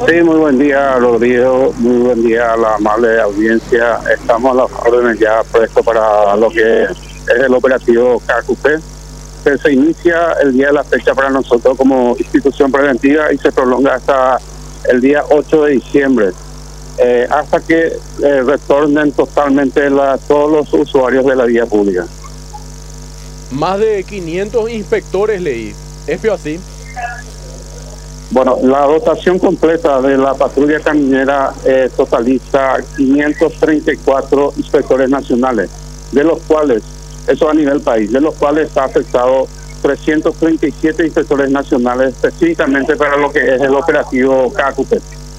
Sí, muy buen día, Rodrigo. Muy buen día a la amable audiencia. Estamos a las órdenes ya prestos para lo que es el operativo KQP, que se inicia el día de la fecha para nosotros como institución preventiva y se prolonga hasta el día 8 de diciembre, hasta que retornen totalmente todos los usuarios de la vía pública. Más de 500 inspectores leí. ¿Es así? Bueno, la dotación completa de la patrulla caminera totaliza 534 inspectores nacionales, de los cuales, eso a nivel país, de los cuales está afectado 337 inspectores nacionales específicamente para lo que es el operativo KQP.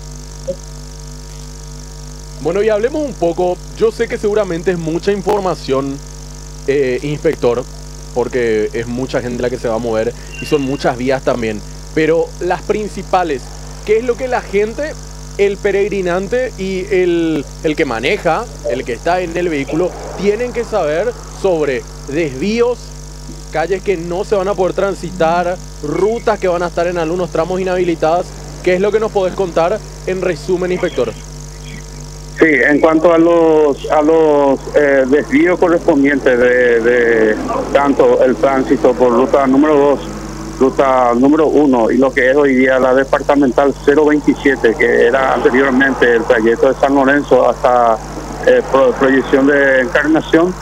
Bueno, y hablemos un poco, yo sé que seguramente es mucha información, inspector, porque es mucha gente la que se va a mover y son muchas vías también. Pero las principales, ¿qué es lo que la gente, el peregrinante y el que maneja, el que está en el vehículo, tienen que saber sobre desvíos, calles que no se van a poder transitar, rutas que van a estar en algunos tramos inhabilitadas? ¿Qué es lo que nos podés contar en resumen, inspector? Sí, en cuanto a los desvíos correspondientes de tanto el tránsito por ruta número 2, ruta número 1 y lo que es hoy día la departamental 027, que era anteriormente el trayecto de San Lorenzo hasta proyección de Encarnación,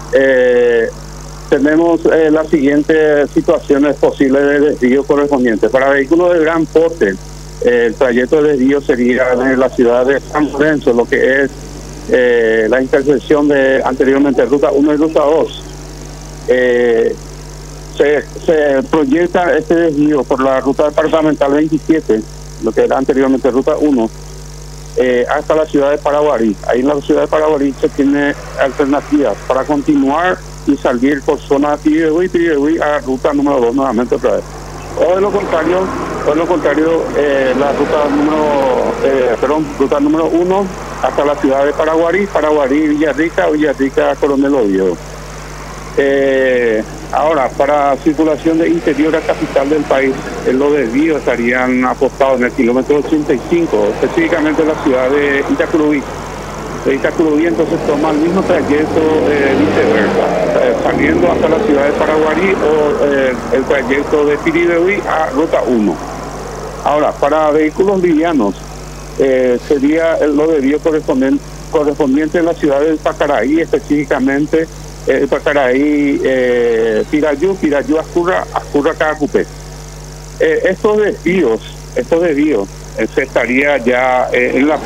tenemos las siguientes situaciones posibles de desvío correspondientes. Para vehículos de gran porte, el trayecto de desvío sería de la ciudad de San Lorenzo, lo que es la intersección de anteriormente ruta 1 y ruta 2. Se proyecta este desvío por la ruta departamental 27, lo que era anteriormente ruta 1, hasta la ciudad de Paraguarí. Ahí en la ciudad de Paraguarí se tiene alternativas para continuar y salir por zona de Pirigüí a ruta número 2 nuevamente otra vez. O de lo contrario, la ruta número 1 hasta la ciudad de Paraguarí, Villarrica, Coronel Oviedo. Ahora, para circulación de interior a capital del país, los desvíos estarían apostados en el kilómetro 85, específicamente en la ciudad de Itacurubí. De Itacurubí entonces toma el mismo trayecto viceversa, saliendo hasta la ciudad de Paraguarí o el trayecto de Pirigüí a ruta 1. Ahora, para vehículos livianos, sería los desvíos correspondientes en la ciudad de Pacaraí, específicamente Pacaraí, Pirayú, Ascurra, Cacupé. Estos desvíos se estaría ya en la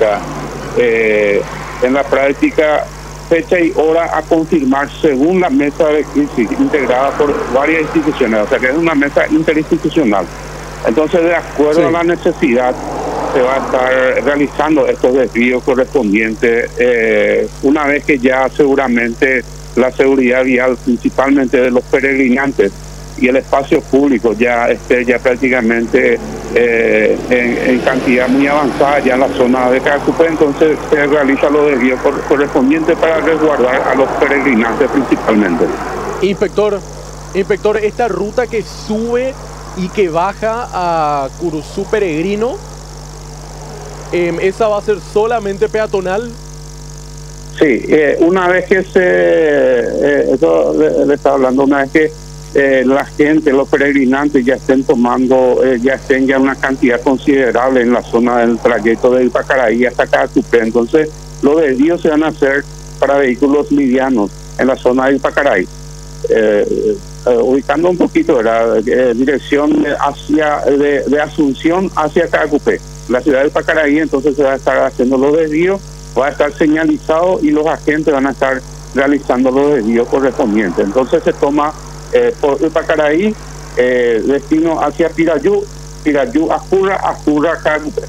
práctica fecha y hora a confirmar según la mesa de crisis integrada por varias instituciones, o sea que es una mesa interinstitucional. Entonces, de acuerdo a la necesidad, se va a estar realizando estos desvíos correspondientes una vez que ya seguramente la seguridad vial, principalmente de los peregrinantes y el espacio público, ya esté ya prácticamente en cantidad muy avanzada ya en la zona de Cacupé. Entonces se realiza los desvíos correspondientes para resguardar a los peregrinantes principalmente. Inspector, esta ruta que sube y que baja a Curuzú Peregrino, ¿esa va a ser solamente peatonal? Sí, una vez que eso le estaba hablando, una vez que la gente, los peregrinantes ya estén ya una cantidad considerable en la zona del trayecto de Pacaraí hasta Cacupé, entonces los desvíos se van a hacer para vehículos livianos en la zona del Pacaraí. Ubicando un poquito, ¿verdad? Dirección de Asunción hacia Cacupé, la ciudad del Pacaraí, entonces se va a estar haciendo los desvíos, va a estar señalizado y los agentes van a estar realizando los desvíos correspondientes. Entonces se toma por Pacaraí, destino hacia Pirayú, Ascurra, Cacupé.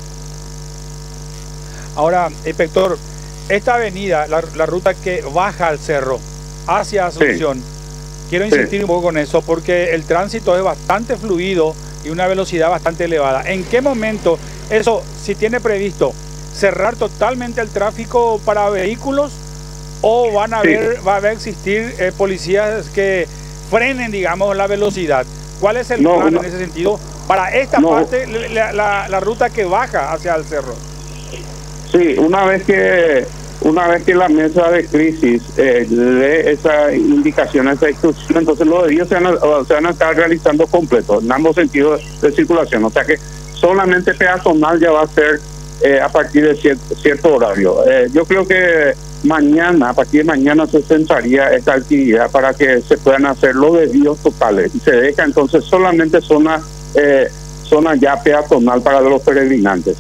Ahora, inspector, esta avenida, la ruta que baja al cerro hacia Asunción, sí. Quiero insistir un poco con eso porque el tránsito es bastante fluido y una velocidad bastante elevada. ¿En qué momento eso, si tiene previsto cerrar totalmente el tráfico para vehículos o va a existir policías que frenen, digamos, la velocidad? ¿Cuál es el plan en ese sentido? Para esta parte, la ruta que baja hacia el cerro. Sí, una vez que la mesa de crisis dé esa indicación, esa instrucción, entonces los desvíos se van a estar realizando completos en ambos sentidos de circulación. O sea que solamente peatonal ya va a ser a partir de cierto horario. Yo creo que a partir de mañana se centraría esta actividad para que se puedan hacer los desvíos totales y se deja entonces solamente zona ya peatonal para los peregrinantes.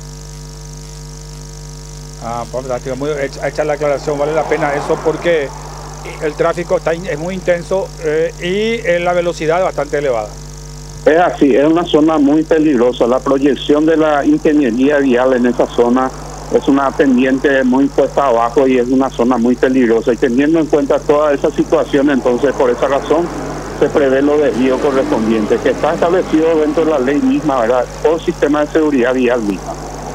Fantástico, hecha la aclaración, vale la pena eso porque el tráfico es muy intenso y la velocidad es bastante elevada. Es así, es una zona muy peligrosa. La proyección de la ingeniería vial en esa zona es una pendiente muy puesta abajo y es una zona muy peligrosa. Y teniendo en cuenta toda esa situación, entonces por esa razón se prevé lo desvío correspondiente, que está establecido dentro de la ley misma, ¿verdad? Por sistema de seguridad vial misma.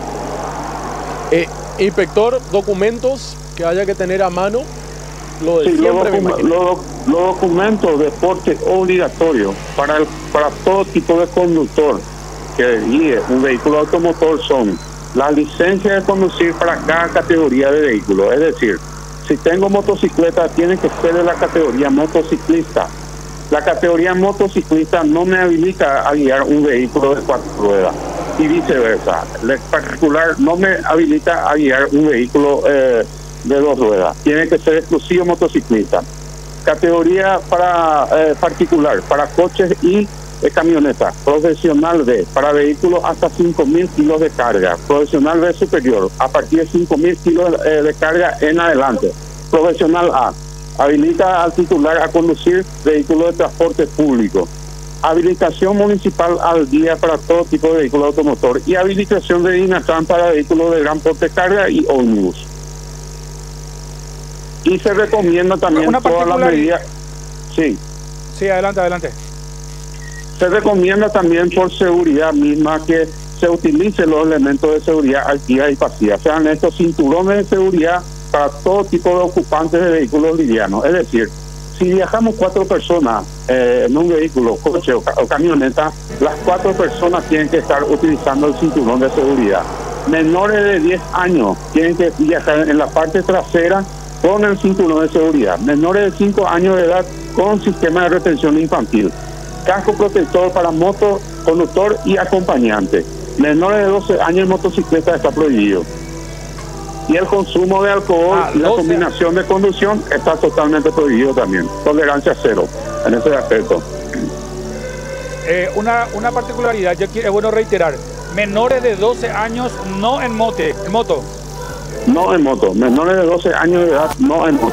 Inspector, documentos que haya que tener a mano, lo de sí, siempre. Los documentos de porte obligatorio para todo tipo de conductor que guíe un vehículo automotor son la licencia de conducir para cada categoría de vehículo. Es decir, si tengo motocicleta, tiene que ser de la categoría motociclista. La categoría motociclista no me habilita a guiar un vehículo de 4 ruedas. Y viceversa, el particular no me habilita a guiar un vehículo de 2 ruedas, tiene que ser exclusivo motociclista. Categoría para particular, para coches y camionetas. Profesional B, para vehículos hasta 5.000 kilos de carga. Profesional B superior, a partir de 5.000 kilos de carga en adelante. Profesional A, habilita al titular a conducir vehículos de transporte público. Habilitación municipal al día para todo tipo de vehículo automotor y habilitación de INATRAN para vehículos de gran porte de carga y ómnibus. Y se recomienda también todas las medidas. Sí, adelante. Se recomienda también por seguridad misma que se utilicen los elementos de seguridad activa y pasiva, sean estos cinturones de seguridad para todo tipo de ocupantes de vehículos livianos. Es decir, si viajamos 4 personas en un vehículo, coche o camioneta, las 4 personas tienen que estar utilizando el cinturón de seguridad. Menores de 10 años tienen que viajar en la parte trasera con el cinturón de seguridad. Menores de 5 años de edad con sistema de retención infantil. Casco protector para moto, conductor y acompañante. Menores de 12 años en motocicleta está prohibido. Y el consumo de alcohol y la combinación de conducción está totalmente prohibido también. Tolerancia cero en ese aspecto. Una particularidad, es bueno reiterar, menores de 12 años no en moto. No en moto, menores de 12 años de edad no en moto.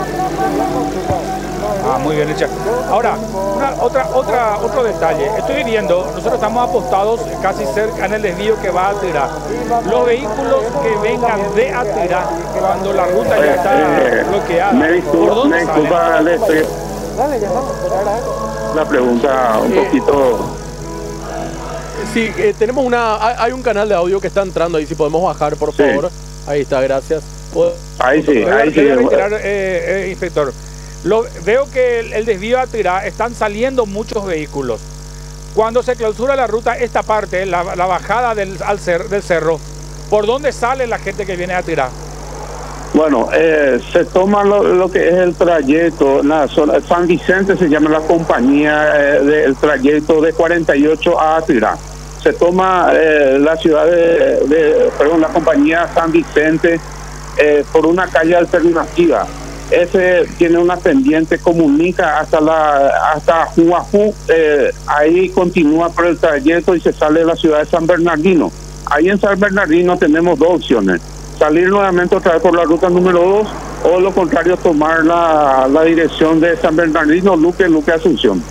Muy bien hecha. Ahora, otro detalle. Estoy viendo, nosotros estamos apostados casi cerca en el desvío que va a Atirá. Los vehículos que vengan de Atirá, cuando la ruta ya está bloqueada, ¿por dónde salen? La pregunta un poquito... Sí, tenemos hay un canal de audio que está entrando ahí, si podemos bajar, por favor. Ahí está, gracias. Ahí sí. Inspector. Veo que el desvío a Atirá están saliendo muchos vehículos. Cuando se clausura la ruta, esta parte, la bajada del cerro, ¿por dónde sale la gente que viene a Atirá? Bueno, se toma lo que es el trayecto, la zona, San Vicente se llama la compañía del trayecto de 48 a Atirá. Se toma la ciudad la compañía San Vicente por una calle alternativa. Ese tiene una pendiente, comunica hasta Juajú, ahí continúa por el trayecto y se sale de la ciudad de San Bernardino. Ahí en San Bernardino tenemos 2 opciones: salir nuevamente otra vez por la ruta número 2 o lo contrario tomar la dirección de San Bernardino, Luque Asunción.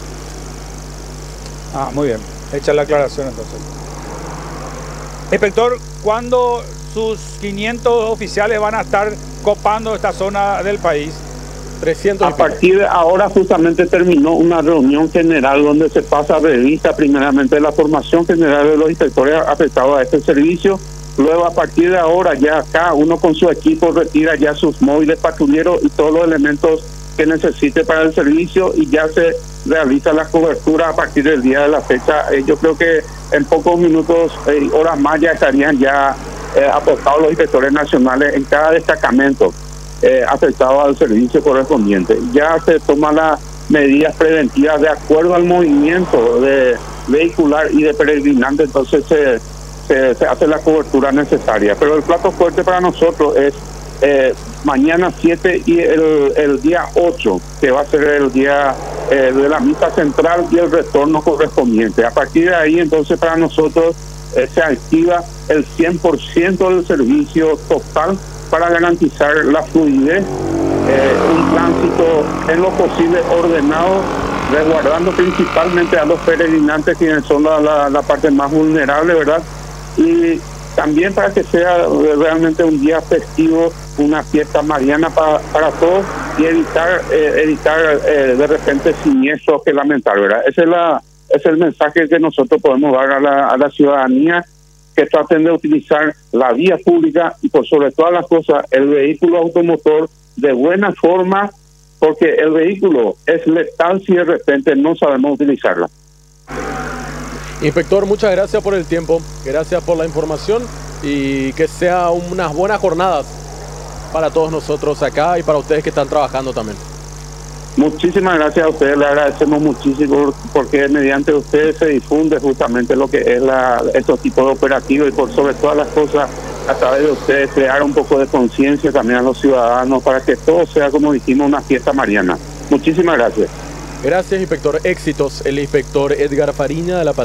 Muy bien, hecha la aclaración entonces. Inspector, ¿cuándo sus 500 oficiales van a estar copando esta zona del país? 300. A partir de ahora justamente terminó una reunión general donde se pasa revista primeramente de la formación general de los inspectores afectados a este servicio. Luego a partir de ahora ya cada uno con su equipo retira ya sus móviles patrulleros y todos los elementos que necesite para el servicio y ya se realiza la cobertura a partir del día de la fecha. Yo creo que en pocos minutos, horas más, ya estarían ya apostados los inspectores nacionales en cada destacamento afectado al servicio correspondiente. Ya se toman las medidas preventivas de acuerdo al movimiento de vehicular y de peregrinante, entonces se hace la cobertura necesaria. Pero el plato fuerte para nosotros es mañana 7 y el día 8, que va a ser el día de la misa central y el retorno correspondiente. A partir de ahí, entonces, para nosotros se activa el 100% del servicio total para garantizar la fluidez, un tránsito en lo posible ordenado, resguardando principalmente a los peregrinantes, quienes son la parte más vulnerable, ¿verdad? Y también para que sea realmente un día festivo, una fiesta mariana para todos, y evitar de repente siniestros que lamentar, ¿verdad? Ese es el mensaje que nosotros podemos dar a la ciudadanía, que traten de utilizar la vía pública y por sobre todas las cosas el vehículo automotor de buena forma, porque el vehículo es letal si de repente no sabemos utilizarla. Inspector, muchas gracias por el tiempo, gracias por la información y que sea unas buenas jornadas para todos nosotros acá y para ustedes que están trabajando también. Muchísimas gracias a ustedes, le agradecemos muchísimo porque mediante ustedes se difunde justamente lo que es estos tipos de operativos y por sobre todas las cosas a través de ustedes crear un poco de conciencia también a los ciudadanos para que todo sea, como dijimos, una fiesta mariana. Muchísimas gracias. Gracias, inspector. Éxitos. El inspector Edgar Fariña de la